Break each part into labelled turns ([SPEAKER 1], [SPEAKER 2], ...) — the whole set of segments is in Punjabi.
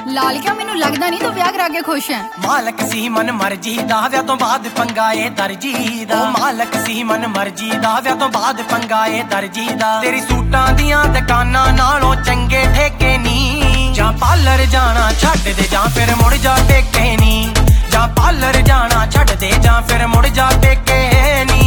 [SPEAKER 1] ਲਾਲ ਕਿਉਂ ਮੈਨੂੰ ਲੱਗਦਾ ਨਹੀਂ ਤੂੰ ਵਿਆਹ ਕਰਾ ਕੇ ਖੁਸ਼ ਹੈ।
[SPEAKER 2] ਮਾਲਕ ਸੀ ਮਨ ਮਰਜੀ ਦਾ ਵਿਆਹ ਤੋਂ ਬਾਅਦ ਪੰਗਾ ਏ ਦਰਜੀ ਦਾ। ਮਾਲਕ ਸੀ ਮਨ ਮਰਜੀ ਦਾ ਵਿਆਹ ਤੋਂ ਬਾਅਦ ਪੰਗਾ ਏ ਦਰਜੀ ਦਾ। ਤੇਰੀ ਸੂਟਾਂ ਦੀਆਂ ਦੁਕਾਨਾਂ ਨਾਲੋਂ ਚੰਗੇ ਠੇਕੇ ਨੀ। ਜਾਂ ਪਾਰਲਰ ਜਾਣਾ ਛੱਡ ਦੇ ਜਾਂ ਫਿਰ ਮੁੜ ਜਾ ਪੇਕੇ ਨੀ। ਜਾਂ ਪਾਰਲਰ ਜਾਣਾ ਛੱਡ ਦੇ ਜਾਂ ਫਿਰ ਮੁੜ ਜਾ ਪੇਕੇ ਨੀ।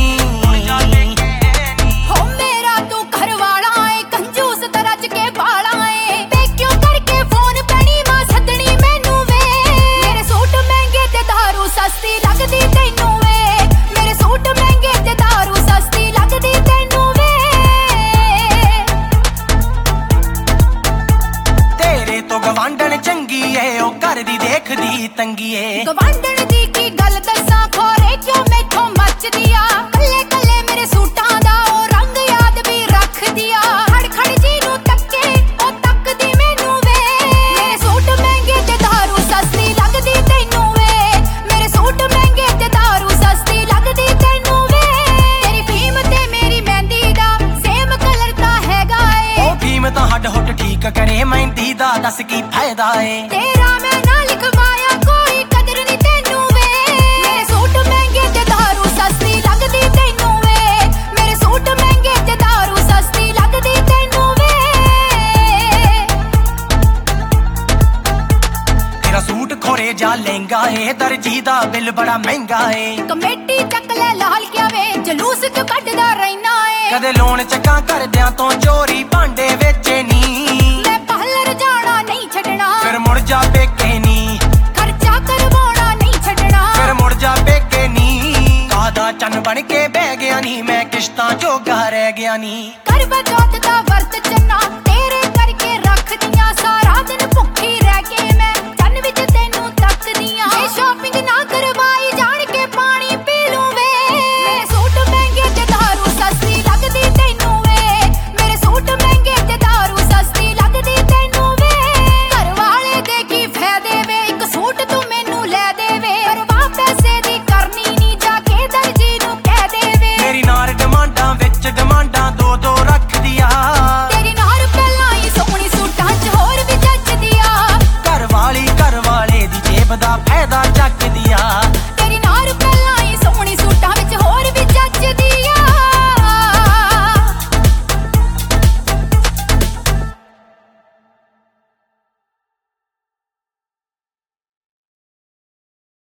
[SPEAKER 2] ਗਵਾਂਢਣ ਚੰਗੀ ਏ ਉਹ ਘਰ ਦੀ ਦੇਖਦੀ ਤੰਗੀ ਏ।
[SPEAKER 1] ਗਵਾਂਢਣ ਦੀ ਕੀ ਗੱਲ ਦੱਸਾਂ ਖੋਰੇ ਕਿਉਂ ਮੈਥੋਂ ਮੱਚਦੀ ਆ। ਕੱਲੇ ਕੱਲੇ ਮੇਰੇ ਸੂਟਾਂ ਦਾ ਉਹ ਰੰਗ ਯਾਦ ਵੀ ਰੱਖਦੀ ਆ। ਖੜ ਖੜ ਜੀ ਨੂੰ ਤੱਕੇ ਉਹ ਤੱਕਦੀ ਮੈਨੂੰ ਵੇ। ਮੇਰੇ ਸੂਟ ਮਹਿੰਗੇ ਤੇ ਦਾਰੂ ਸਸਤੀ ਲੱਗਦੀ ਤੈਨੂੰ ਵੇ। ਮੇਰੇ ਸੂਟ ਮਹਿੰਗੇ ਤੇ ਦਾਰੂ ਸਸਤੀ ਲੱਗਦੀ ਤੈਨੂੰ ਵੇ। ਤੇਰੀ ਫੀਮ ਤੇ ਮੇਰੀ ਮਹਿੰਦੀ ਦਾ ਸੇਮ ਕਲਰ ਤਾਂ ਹੈਗਾ ਏ।
[SPEAKER 2] ਉਹ ਫੀਮ ਤਾਂ ਹੱਡ ਹੁੱਡ ਠੀਕ ਕਰੇ ਮਹਿੰਦੀ ਦਾ ਦੱਸ ਕੀ ਫਾਇਦਾ ਏ।
[SPEAKER 1] ਤੇਰਾ ਮੈਂ ਨਾ ਲਿਖਵਾਇਆ ਕੋਈ ਕਦਰ ਨੀ ਤੈਨੂੰ ਵੇ। ਮੇਰੇ ਸੂਟ ਮਹਿੰਗੇ ਤੇ ਦਾਰੂ ਸਸਤੀ ਲੱਗਦੀ ਤੈਨੂੰ ਵੇ। ਮੇਰੇ ਸੂਟ ਮਹਿੰਗੇ ਤੇ ਦਾਰੂ ਸਸਤੀ ਲੱਗਦੀ ਤੈਨੂੰ ਵੇ।
[SPEAKER 2] ਤੇਰਾ ਸੂਟ ਖੋਰੇ ਜਾ ਲਹਿੰਗਾ ਏ ਦਰਜੀ ਦਾ ਬਿੱਲ ਬੜਾ ਮਹਿੰਗਾ ਏ।
[SPEAKER 1] ਕਮੇਟੀ ਚੱਕ ਲੈ ਲਾਲ ਕਿਆ ਵੇ ਜਲੂਸ ਕਿਉਂ ਕੱਢਦਾ ਰਹਿਣਾ ਏ।
[SPEAKER 2] ਕਦੇ ਲੋਨ ਚੱਕਾਂ ਕਰਦਿਆਂ ਤੋਂ ਚੋਰੀ ਭਾਂਡੇ ਵੇਚੇ ਨੀ।
[SPEAKER 1] ਮੈਂ ਪਾਰਲਰ ਜਾਣਾ ਨਹੀਂ ਛੱਡਣਾ
[SPEAKER 2] ਫਿਰ ਮੁੜ ਜਾ ਪੇਕੇ ਨੀ।
[SPEAKER 1] ਖਰਚਾ ਕਰਵਾਉਣਾ ਨਹੀਂ ਛੱਡਣਾ
[SPEAKER 2] ਫਿਰ ਮੁੜ ਜਾ ਪੇਕੇ ਨੀ। ਕਾਦਾ ਚੰਨ ਬਣ ਕੇ ਬਹਿ ਗਿਆ ਨੀ ਮੈਂ ਕਿਸ਼ਤਾਂ ਜੋਗਾ ਰਹਿ ਗਿਆ ਨੀ।
[SPEAKER 1] ਕਰਵਾ ਚੌਥ ਦਾ ਵਰਤ ਚੰਨਾ ਤੇਰੇ ਕਰਕੇ ਰੱਖਦੀਆਂ। ਸਾਰਾ ਦਿਨ ਭੁੱਖੀ ਰਹਿ ਕੇ ਮੈਂ ਚੰਨ ਵਿੱਚ ਤੈਨੂੰ ਤੱਕਦੀਆਂ। ਜੇ ਸ਼ਾਪਿੰਗ ਨਾ ਕਰ